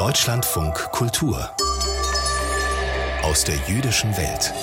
Deutschlandfunk Kultur aus der jüdischen Welt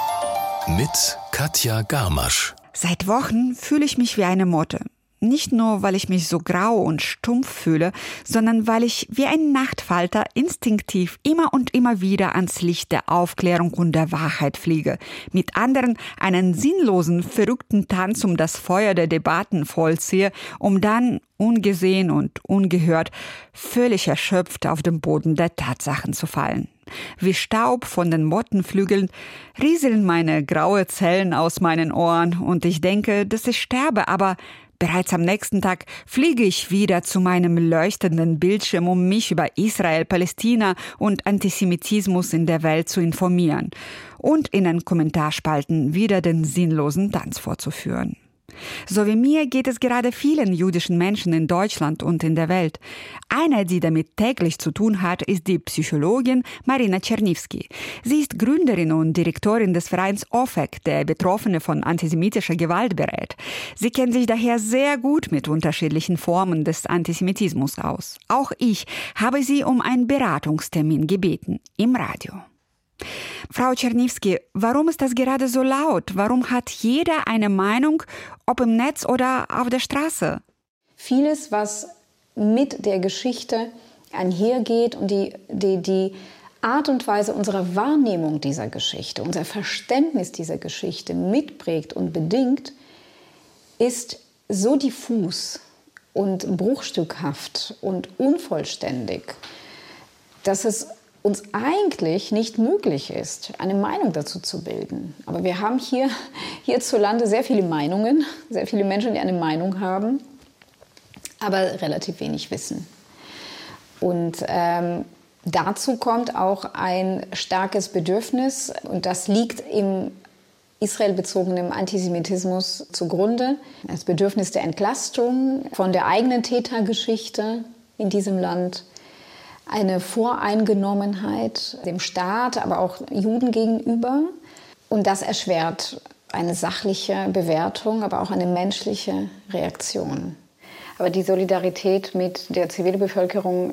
mit Katja Garmasch. Seit Wochen fühle ich mich wie eine Motte. Nicht nur, weil ich mich so grau und stumpf fühle, sondern weil ich wie ein Nachtfalter instinktiv immer und immer wieder ans Licht der Aufklärung und der Wahrheit fliege. Mit anderen einen sinnlosen, verrückten Tanz um das Feuer der Debatten vollziehe, um dann, ungesehen und ungehört, völlig erschöpft auf den Boden der Tatsachen zu fallen. Wie Staub von den Mottenflügeln rieseln meine graue Zellen aus meinen Ohren und ich denke, dass ich sterbe, aber bereits am nächsten Tag fliege ich wieder zu meinem leuchtenden Bildschirm, um mich über Israel, Palästina und Antisemitismus in der Welt zu informieren und in den Kommentarspalten wieder den sinnlosen Tanz vorzuführen. So wie mir geht es gerade vielen jüdischen Menschen in Deutschland und in der Welt. Eine, die damit täglich zu tun hat, ist die Psychologin Marina Czerniewski. Sie ist Gründerin und Direktorin des Vereins OFEC, der Betroffene von antisemitischer Gewalt berät. Sie kennt sich daher sehr gut mit unterschiedlichen Formen des Antisemitismus aus. Auch ich habe sie um einen Beratungstermin gebeten im Radio. Frau Czerniewski, warum ist das gerade so laut? Warum hat jeder eine Meinung, ob im Netz oder auf der Straße? Vieles, was mit der Geschichte einhergeht und die Art und Weise unserer Wahrnehmung dieser Geschichte, unser Verständnis dieser Geschichte mitprägt und bedingt, ist so diffus und bruchstückhaft und unvollständig, dass es uns eigentlich nicht möglich ist, eine Meinung dazu zu bilden. Aber wir haben hierzulande sehr viele Meinungen, sehr viele Menschen, die eine Meinung haben, aber relativ wenig Wissen. Und dazu kommt auch ein starkes Bedürfnis, und das liegt im israelbezogenen Antisemitismus zugrunde, das Bedürfnis der Entlastung von der eigenen Tätergeschichte in diesem Land, eine Voreingenommenheit dem Staat, aber auch Juden gegenüber. Und das erschwert eine sachliche Bewertung, aber auch eine menschliche Reaktion. Aber die Solidarität mit der Zivilbevölkerung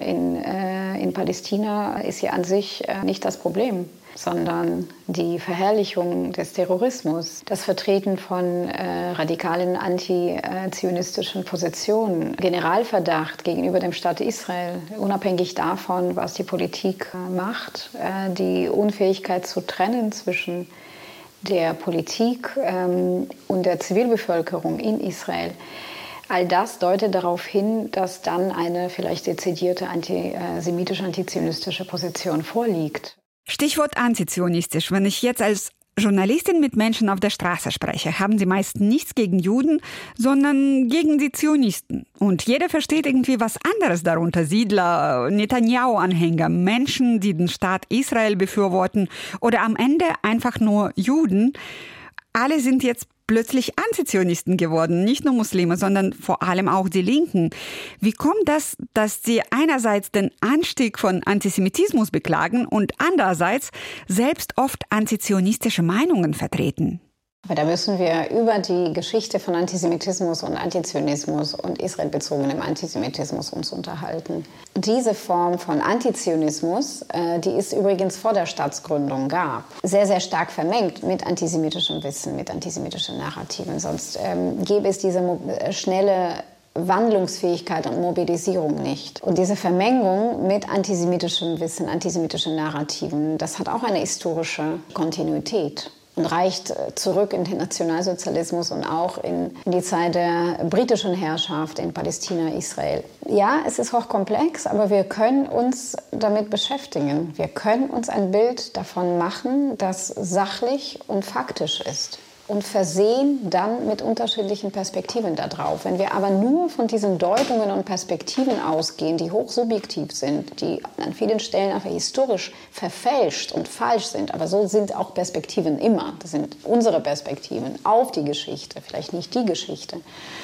in Palästina ist ja an sich nicht das Problem, sondern die Verherrlichung des Terrorismus, das Vertreten von radikalen antizionistischen Positionen, Generalverdacht gegenüber dem Staat Israel, unabhängig davon, was die Politik macht, die Unfähigkeit zu trennen zwischen der Politik und der Zivilbevölkerung in Israel. All das deutet darauf hin, dass dann eine vielleicht dezidierte antisemitische-antizionistische Position vorliegt. Stichwort antizionistisch. Wenn ich jetzt als Journalistin mit Menschen auf der Straße spreche, haben sie meist nichts gegen Juden, sondern gegen die Zionisten. Und jeder versteht irgendwie was anderes darunter. Siedler, Netanyahu-Anhänger, Menschen, die den Staat Israel befürworten oder am Ende einfach nur Juden. Alle sind jetzt plötzlich Antizionisten geworden, nicht nur Muslime, sondern vor allem auch die Linken. Wie kommt das, dass sie einerseits den Anstieg von Antisemitismus beklagen und andererseits selbst oft antizionistische Meinungen vertreten? Aber da müssen wir über die Geschichte von Antisemitismus und Antizionismus und israelbezogenem Antisemitismus uns unterhalten. Diese Form von Antizionismus, die es übrigens vor der Staatsgründung gab, sehr, sehr stark vermengt mit antisemitischem Wissen, mit antisemitischen Narrativen. Sonst gäbe es diese schnelle Wandlungsfähigkeit und Mobilisierung nicht. Und diese Vermengung mit antisemitischem Wissen, antisemitischen Narrativen, das hat auch eine historische Kontinuität und reicht zurück in den Nationalsozialismus und auch in die Zeit der britischen Herrschaft in Palästina, Israel. Ja, es ist hochkomplex, aber wir können uns damit beschäftigen. Wir können uns ein Bild davon machen, das sachlich und faktisch ist und versehen dann mit unterschiedlichen Perspektiven darauf. Wenn wir aber nur von diesen Deutungen und Perspektiven ausgehen, die hochsubjektiv sind, die an vielen Stellen einfach historisch verfälscht und falsch sind, aber so sind auch Perspektiven immer. Das sind unsere Perspektiven auf die Geschichte, vielleicht nicht die Geschichte.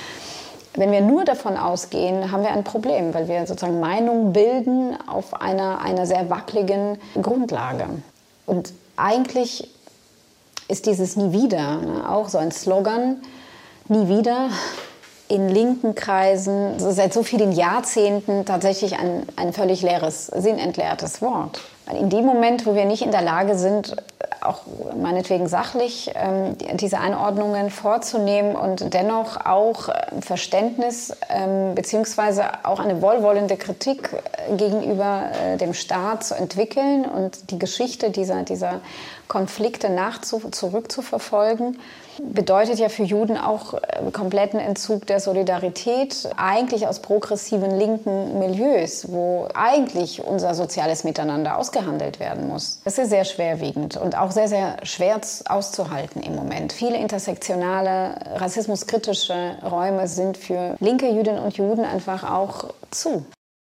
Wenn wir nur davon ausgehen, haben wir ein Problem, weil wir sozusagen Meinungen bilden auf einer sehr wackeligen Grundlage. Und eigentlich ist dieses Nie wieder, auch so ein Slogan, nie wieder, in linken Kreisen seit so vielen Jahrzehnten tatsächlich ein völlig leeres, sinnentleertes Wort. Weil in dem Moment, wo wir nicht in der Lage sind, auch meinetwegen sachlich diese Einordnungen vorzunehmen und dennoch auch Verständnis beziehungsweise auch eine wohlwollende Kritik gegenüber dem Staat zu entwickeln und die Geschichte dieser Konflikte zurückzuverfolgen, bedeutet ja für Juden auch kompletten Entzug der Solidarität, eigentlich aus progressiven linken Milieus, wo eigentlich unser soziales Miteinander ausgehandelt werden muss. Das ist sehr schwerwiegend und auch sehr, sehr schwer auszuhalten im Moment. Viele intersektionale, rassismuskritische Räume sind für linke Jüdinnen und Juden einfach auch zu.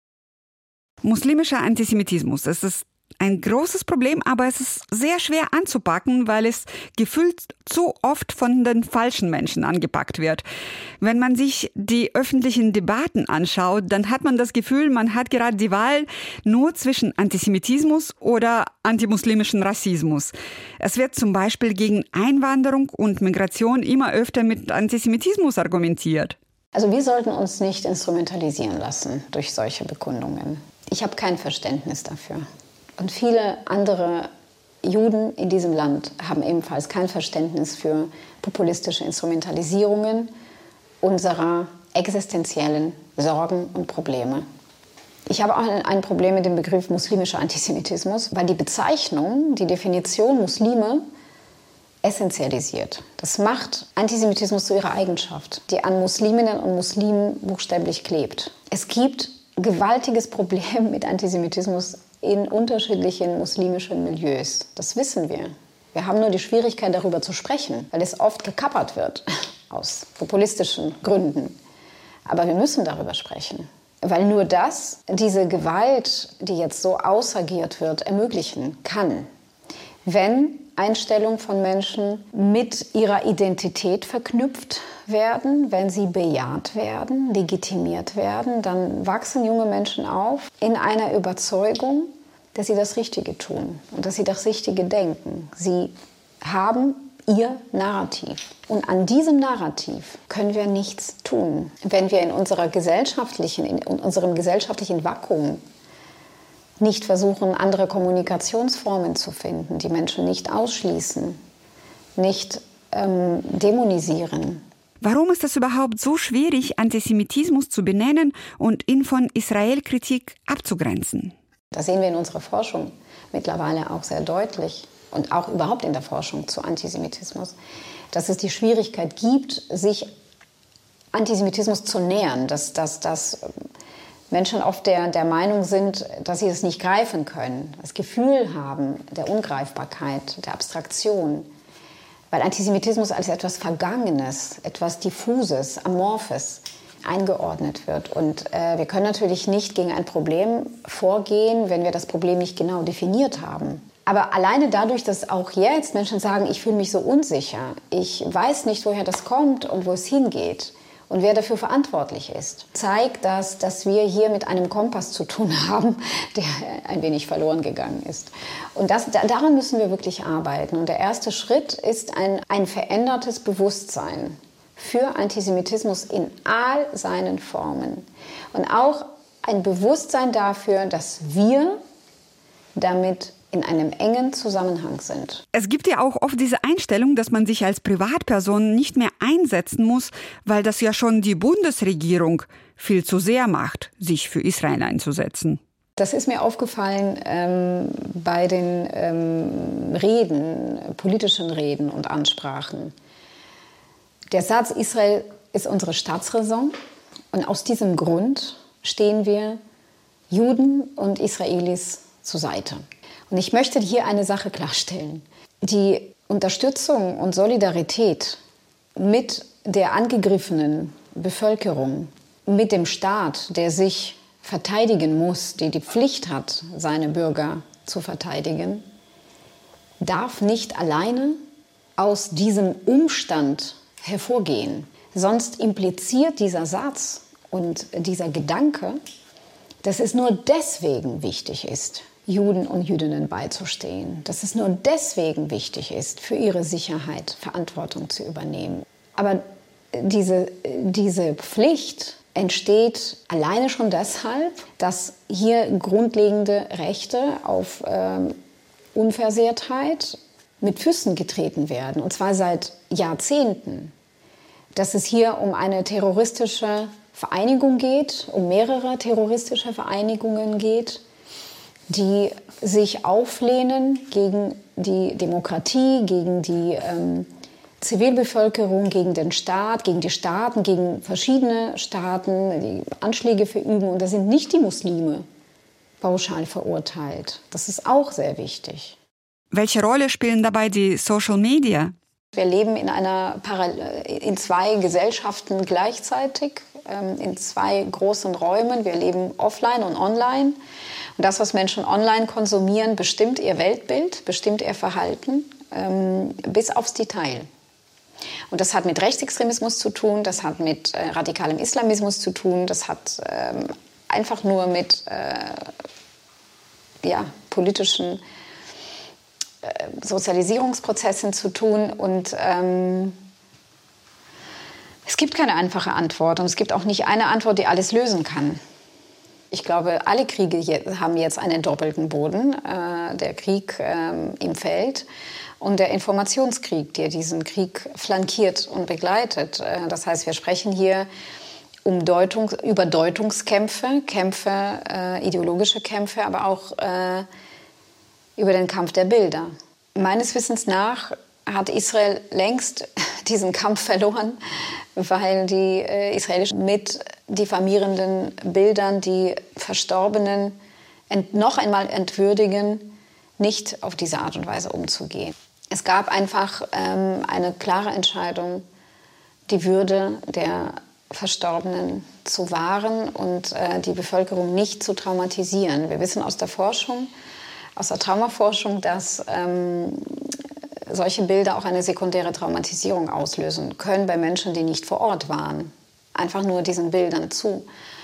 Muslimischer Antisemitismus, es ist ein großes Problem, aber es ist sehr schwer anzupacken, weil es gefühlt zu oft von den falschen Menschen angepackt wird. Wenn man sich die öffentlichen Debatten anschaut, dann hat man das Gefühl, man hat gerade die Wahl nur zwischen Antisemitismus oder antimuslimischen Rassismus. Es wird zum Beispiel gegen Einwanderung und Migration immer öfter mit Antisemitismus argumentiert. Also wir sollten uns nicht instrumentalisieren lassen durch solche Bekundungen. Ich habe kein Verständnis dafür. Und viele andere Juden in diesem Land haben ebenfalls kein Verständnis für populistische Instrumentalisierungen unserer existenziellen Sorgen und Probleme. Ich habe auch ein Problem mit dem Begriff muslimischer Antisemitismus, weil die Bezeichnung, die Definition Muslime essentialisiert. Das macht Antisemitismus zu ihrer Eigenschaft, die an Musliminnen und Muslimen buchstäblich klebt. Es gibt ein gewaltiges Problem mit Antisemitismus in unterschiedlichen muslimischen Milieus. Das wissen wir. Wir haben nur die Schwierigkeit, darüber zu sprechen, weil es oft gekappert wird, aus populistischen Gründen. Aber wir müssen darüber sprechen, weil nur das diese Gewalt, die jetzt so ausagiert wird, ermöglichen kann. Wenn Einstellungen von Menschen mit ihrer Identität verknüpft werden, wenn sie bejaht werden, legitimiert werden, dann wachsen junge Menschen auf in einer Überzeugung, dass sie das Richtige tun und dass sie das Richtige denken. Sie haben ihr Narrativ. Und an diesem Narrativ können wir nichts tun, wenn wir in unserem gesellschaftlichen Vakuum nicht versuchen, andere Kommunikationsformen zu finden, die Menschen nicht ausschließen, nicht dämonisieren. Warum ist es überhaupt so schwierig, Antisemitismus zu benennen und ihn von Israel-Kritik abzugrenzen? Das sehen wir in unserer Forschung mittlerweile auch sehr deutlich und auch überhaupt in der Forschung zu Antisemitismus, dass es die Schwierigkeit gibt, sich Antisemitismus zu nähern, dass Menschen oft der Meinung sind, dass sie es nicht greifen können, das Gefühl haben der Ungreifbarkeit, der Abstraktion, weil Antisemitismus als etwas Vergangenes, etwas Diffuses, Amorphes eingeordnet wird. Und wir können natürlich nicht gegen ein Problem vorgehen, wenn wir das Problem nicht genau definiert haben. Aber alleine dadurch, dass auch jetzt Menschen sagen, ich fühle mich so unsicher, ich weiß nicht, woher das kommt und wo es hingeht und wer dafür verantwortlich ist, zeigt das, dass wir hier mit einem Kompass zu tun haben, der ein wenig verloren gegangen ist. Und daran müssen wir wirklich arbeiten. Und der erste Schritt ist ein verändertes Bewusstsein für Antisemitismus in all seinen Formen. Und auch ein Bewusstsein dafür, dass wir damit in einem engen Zusammenhang sind. Es gibt ja auch oft diese Einstellung, dass man sich als Privatperson nicht mehr einsetzen muss, weil das ja schon die Bundesregierung viel zu sehr macht, sich für Israel einzusetzen. Das ist mir aufgefallen bei den politischen Reden und Ansprachen. Der Satz, Israel ist unsere Staatsräson, und aus diesem Grund stehen wir Juden und Israelis zur Seite. Und ich möchte hier eine Sache klarstellen. Die Unterstützung und Solidarität mit der angegriffenen Bevölkerung, mit dem Staat, der sich verteidigen muss, der die Pflicht hat, seine Bürger zu verteidigen, darf nicht alleine aus diesem Umstand hervorgehen. Sonst impliziert dieser Satz und dieser Gedanke, dass es nur deswegen wichtig ist, Juden und Jüdinnen beizustehen, dass es nur deswegen wichtig ist, für ihre Sicherheit Verantwortung zu übernehmen. Aber diese Pflicht entsteht alleine schon deshalb, dass hier grundlegende Rechte auf Unversehrtheit mit Füßen getreten werden, und zwar seit Jahrzehnten. Dass es hier um eine terroristische Vereinigung geht, um mehrere terroristische Vereinigungen geht, die sich auflehnen gegen die Demokratie, gegen die Zivilbevölkerung, gegen den Staat, gegen die Staaten, gegen verschiedene Staaten, die Anschläge verüben. Und da sind nicht die Muslime pauschal verurteilt. Das ist auch sehr wichtig. Welche Rolle spielen dabei die Social Media? Wir leben in zwei Gesellschaften gleichzeitig, in zwei großen Räumen. Wir leben offline und online. Und das, was Menschen online konsumieren, bestimmt ihr Weltbild, bestimmt ihr Verhalten, bis aufs Detail. Und das hat mit Rechtsextremismus zu tun, das hat mit radikalem Islamismus zu tun, das hat einfach nur mit politischen Sozialisierungsprozessen zu tun. Und es gibt keine einfache Antwort und es gibt auch nicht eine Antwort, die alles lösen kann. Ich glaube, alle Kriege haben jetzt einen doppelten Boden. Der Krieg im Feld und der Informationskrieg, der diesen Krieg flankiert und begleitet. Das heißt, wir sprechen hier über Deutungskämpfe, ideologische Kämpfe, aber auch über den Kampf der Bilder. Meines Wissens nach hat Israel längst diesen Kampf verloren, weil die israelischen mit diffamierenden Bildern die Verstorbenen noch einmal entwürdigen, nicht auf diese Art und Weise umzugehen. Es gab einfach eine klare Entscheidung, die Würde der Verstorbenen zu wahren und die Bevölkerung nicht zu traumatisieren. Wir wissen aus der Forschung, aus der Traumaforschung, dass solche Bilder auch eine sekundäre Traumatisierung auslösen können bei Menschen, die nicht vor Ort waren. Einfach nur diesen Bildern zu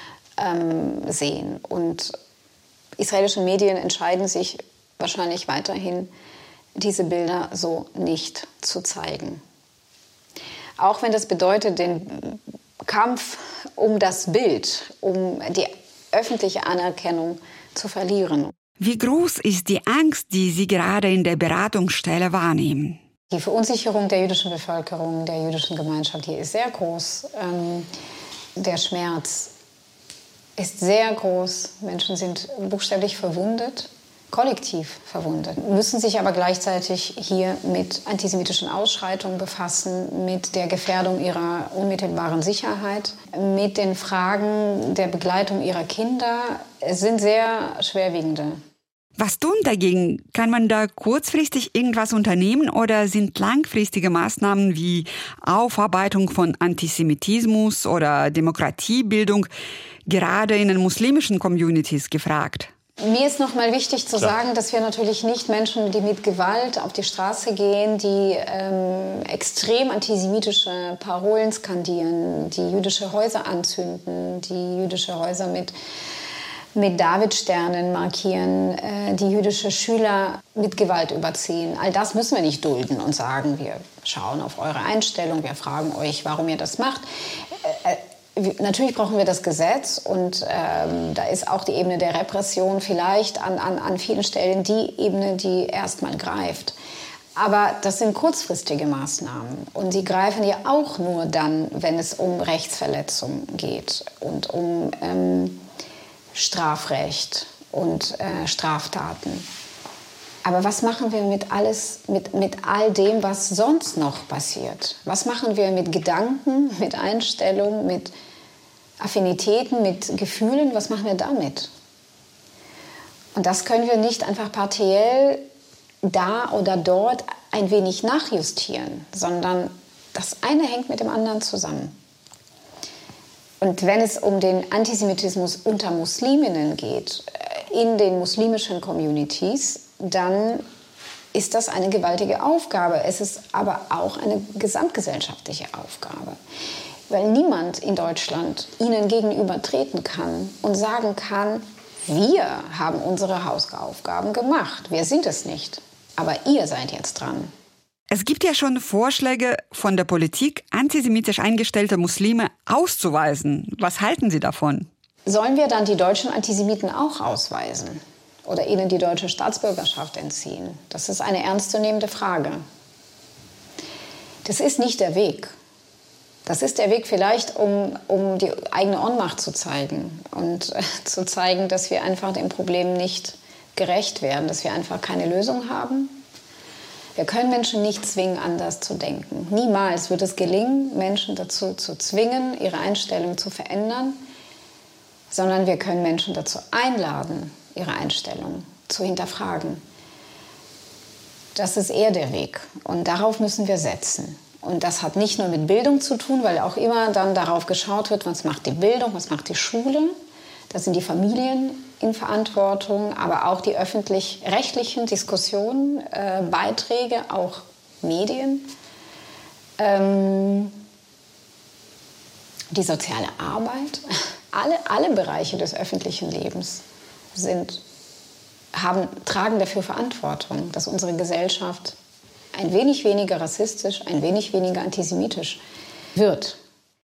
sehen. Und israelische Medien entscheiden sich wahrscheinlich weiterhin, diese Bilder so nicht zu zeigen. Auch wenn das bedeutet, den Kampf um das Bild, um die öffentliche Anerkennung zu verlieren. Wie groß ist die Angst, die Sie gerade in der Beratungsstelle wahrnehmen? Die Verunsicherung der jüdischen Bevölkerung, der jüdischen Gemeinschaft hier ist sehr groß. Der Schmerz ist sehr groß. Menschen sind buchstäblich verwundet, kollektiv verwundet, müssen sich aber gleichzeitig hier mit antisemitischen Ausschreitungen befassen, mit der Gefährdung ihrer unmittelbaren Sicherheit, mit den Fragen der Begleitung ihrer Kinder. Es sind sehr schwerwiegende. Was tun dagegen? Kann man da kurzfristig irgendwas unternehmen oder sind langfristige Maßnahmen wie Aufarbeitung von Antisemitismus oder Demokratiebildung gerade in den muslimischen Communities gefragt? Mir ist noch mal wichtig zu sagen, dass wir natürlich nicht Menschen, die mit Gewalt auf die Straße gehen, die extrem antisemitische Parolen skandieren, die jüdische Häuser anzünden, die jüdische Häuser mit Davidsternen markieren, die jüdische Schüler mit Gewalt überziehen. All das müssen wir nicht dulden und sagen, wir schauen auf eure Einstellung, wir fragen euch, warum ihr das macht. Natürlich brauchen wir das Gesetz und da ist auch die Ebene der Repression vielleicht an vielen Stellen die Ebene, die erstmal greift. Aber das sind kurzfristige Maßnahmen und die greifen ja auch nur dann, wenn es um Rechtsverletzung geht und um Strafrecht und Straftaten. Aber was machen wir mit all dem, was sonst noch passiert? Was machen wir mit Gedanken, mit Einstellungen, mit Affinitäten, mit Gefühlen? Was machen wir damit? Und das können wir nicht einfach partiell da oder dort ein wenig nachjustieren, sondern das eine hängt mit dem anderen zusammen. Und wenn es um den Antisemitismus unter Musliminnen geht, in den muslimischen Communities, dann ist das eine gewaltige Aufgabe. Es ist aber auch eine gesamtgesellschaftliche Aufgabe. Weil niemand in Deutschland ihnen gegenüber treten kann und sagen kann, wir haben unsere Hausaufgaben gemacht. Wir sind es nicht. Aber ihr seid jetzt dran. Es gibt ja schon Vorschläge von der Politik, antisemitisch eingestellte Muslime auszuweisen. Was halten Sie davon? Sollen wir dann die deutschen Antisemiten auch ausweisen oder ihnen die deutsche Staatsbürgerschaft entziehen? Das ist eine ernstzunehmende Frage. Das ist nicht der Weg. Das ist der Weg vielleicht, um die eigene Ohnmacht zu zeigen und zu zeigen, dass wir einfach dem Problem nicht gerecht werden, dass wir einfach keine Lösung haben. Wir können Menschen nicht zwingen, anders zu denken. Niemals wird es gelingen, Menschen dazu zu zwingen, ihre Einstellung zu verändern, sondern wir können Menschen dazu einladen, ihre Einstellung zu hinterfragen. Das ist eher der Weg und darauf müssen wir setzen. Und das hat nicht nur mit Bildung zu tun, weil auch immer dann darauf geschaut wird, was macht die Bildung, was macht die Schule. Da sind die Familien in Verantwortung, aber auch die öffentlich-rechtlichen Diskussionen, Beiträge, auch Medien. Die soziale Arbeit, alle Bereiche des öffentlichen Lebens tragen dafür Verantwortung, dass unsere Gesellschaft ein wenig weniger rassistisch, ein wenig weniger antisemitisch wird.